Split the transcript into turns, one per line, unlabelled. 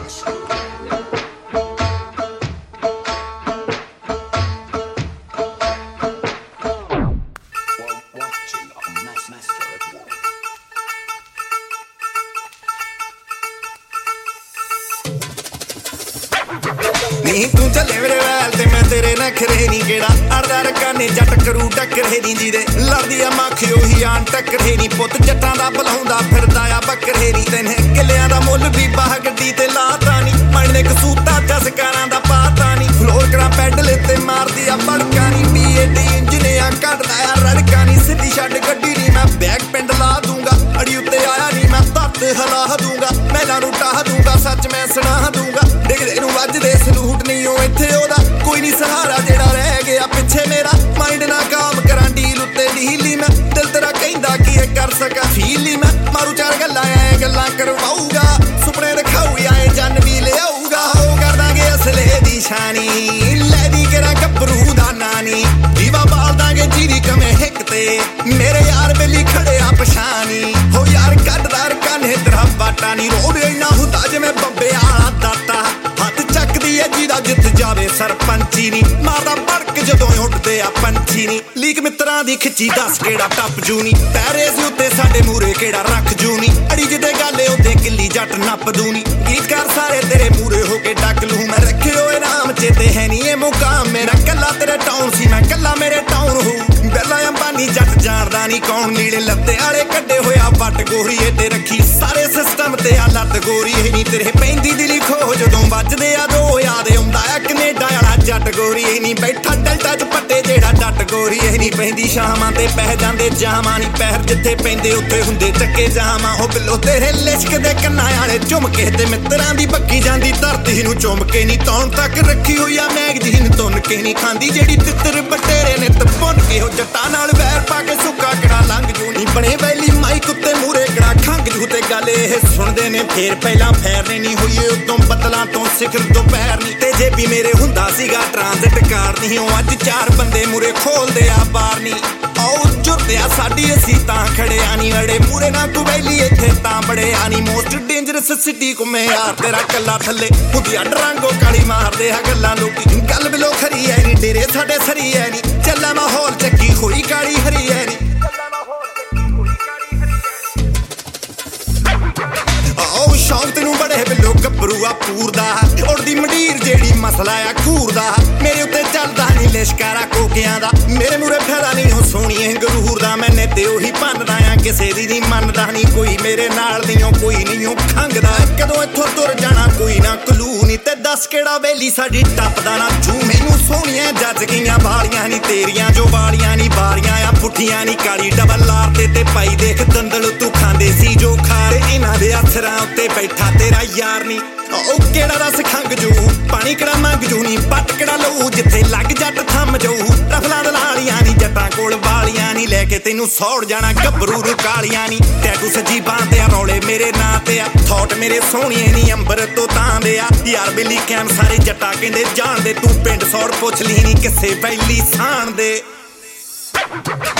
नहीं तू चले मेरे वैल ते मैं तेरे नखरे नी केड़ा अड़दा रकाने जट करू टकरे नी जीदे लड़दी आ मक्खी ओही आन टकरे नी पुत जट्टां दा बलाउंदा फिरदा आ बकरे नी तेने किलियां दा मुੱਲ भी बाह गड्डी ते लाता नी मणने कसूता जसकारां दा पाता नी फ्लोर करा पैडल ते मारदी आ बड़का नी बीएडी इंजनिया कढदा आ रड़का नी सिੱਧੀ छड्ड गड्डी नी मैं बैक पिंड ला दूंगा अड़ी उत्ते आया नी मैं तत्त हिला दूंगा मैलां नूं टाह दूंगा सच मैं सुना दूंगा डिगदे नूं वजदे सलूट नहीं हो इत्थे ओदा कोई नहीं सहारा जेड़ा रह गया पिछे मेरा माइंड ना काम करां डील उत्ते ढीली मैं दिल तेरा कहंदा की कर सका फील मैं मारू चार गल्लां ऐ गल्लां करवाऊगा सुपने दिखाऊ आए जन भी ले आऊगा हो कर दांगे असले दी शानी ले दी करा गब्बरू दा नानी दीवा बाल दांगे जीरी कमे हिक ते मेरे यार बेली खड़े आ पछानी हो यार कटदार कान्हे तेरा बाटा नी रोड इन्ना हुंदा जिवें बब्बे आला दाता हथ चकदी है जीदा जित जावे सरपंची नी मारदा भड़क जदों उठदे आ पंछी नी लीक मित्रां दी खिच्ची दस केड़ा टप जू नी पैरे सी उत्ते साडे मूरे केड़ा रख जू नी अड़ी जिदे गाले ओदे किल्ली जट नप दू नी गीतकार सारे तेरे मूरे हो के डक लू मैं रखे होए नाम चेते है नी ये मुकाम मेरा कल्ला तेरे टाउन सी मैं कल्ला मेरे टाउन हो बेला अंबानी जट जानदा नी कौन नीले लत्ते आले कड्डे होया वट गोरी एडे रखी सारे सिस्टम ते आ लत गोरी है नी तेरे पैंदी दिली खो जदों वजदे आ दो याद आउंदा आ कनेडा वाला जट गोरी है नी बैठा डल्टा च पट्टे जेड़ा डट गोरी है नी पैंदी शामां ते पह जांदे जामां नी पैर जिथे पैंदे उत्थे हुंदे चक्के जामां हो बिलो तेरे लिशकदे कन्नां वाले झुमके ते मित्रां दी बक्की जांदी धरती नूं चुमके नी तौण तक रखी होई आ मैगजीन तुन के नी खांदी जेड़ी तिੱਤਰ बटेरे ने ते पुन के हो जट्टां नाल वैर पा के सुक्का कड़ा लंघ जू नी बणे वैली माइक उत्ते मूरे कड़ा खंघ जू ते गल ਇਹ ਸੁਣਦੇ ਨੇ ਫੇਰ ਪਹਿਲਾਂ ਫੈਰਨੇ ਨਹੀਂ ਹੋਈਏ ਉਦੋਂ ਬਦਲਾਂ ਤੋਂ ਸਿਖਰ ਦੁਪਹਿਰ ਨਹੀਂ ਤੇ ਜੇ ਵੀ ਮੇਰੇ ਹੁੰਦਾ ਸੀਗਾ ਟ੍ਰਾਂਜ਼ਿਟ ਕਾਰ ਨਹੀਂ ਉਹ ਅੱਜ ਚਾਰ ਬੰਦੇ ਮੂਰੇ ਖੋਲਦੇ ਆ ਬਾਰ ਨਹੀਂ ਆਉ ਜੁਰਦਿਆ ਸਾਡੀ ਅਸੀਂ ਤਾਂ ਖੜਿਆ ਨਹੀਂ ਅੜੇ ਮੂਰੇ ਨਾ ਤੂੰ ਵੈਲੀ ਇੱਥੇ ਤਾਂ ਬੜਿਆ ਨਹੀਂ ਮੋਸਟ ਡੇਂਜਰਸ ਸਿਟੀ ਘੁੰਮੇ ਯਾਰ ਤੇਰਾ ਕੱਲਾ ਥੱਲੇ ਹੁੰਦੀ ਅੱਡ ਰੰਗੋ ਕਾਲੀ ਮਾਰਦੇ ਆ ਗੱਲਾਂ ਲੋਕੀ ਗੱਲ ਬਿਲੋ ਖਰੀ ਐ ਨਹੀਂ ਡੇਰੇ ਸਾਡੇ ਸਰੀ ਐ ਨਹੀਂ ਚੱਲਾ ਮਾਹੌਲ ਚੱਕੀ ਹੋਈ ਕਾਲੀ ਹਰੀ ਐ ਨਹੀਂ शौक तेनू बड़े बिलो गब्बरू आ पूरदा उड़दी मंडीर जेड़ी मसला आ घूरदा मेरे उत्ते चलदा नहीं लिशकारा कोकियां दा मेरे मूरे फैदा नहीं हो सोहणीए गरूर दा मैंने ते ओही भनदा आ किसे दी नहीं मनदा नहीं कोई मेरे नाल नहीं कोई नहीं खंघदा कदों इत्थों तुर जाना कोई ना कलू नहीं ते दस केड़ा वेली साडी टपदा ना जू मैनू सोहणीए जज गईयां वालियां नहीं तेरियां जो वालियां नहीं बारियां आ पुठियां नहीं काली डबल लार ते पाई देख दंदल तू खांदे सी जो खा ते इन्हां दे अथरां उत्ते बैठा तेरा यार नी ओ केड़ा रस खंग जू पानी कड़ा मंग जू नी पट कड़ा लऊ जिथे लग जट थम जाऊ रफला दलालियां नी जट्टां कोल वालियां नी लेके तेनू सौड़ जाना गब्बरू रुकालियां नी टैटू सजी बां ते रौले मेरे नां ते आ थॉट मेरे सोहणिए नी अंबर तो तां दे आ यार बेली कैम सारे जट्टा कहंदे जान दे तू पिंड सौड़ पुछ ली नी किसे वैली साण दे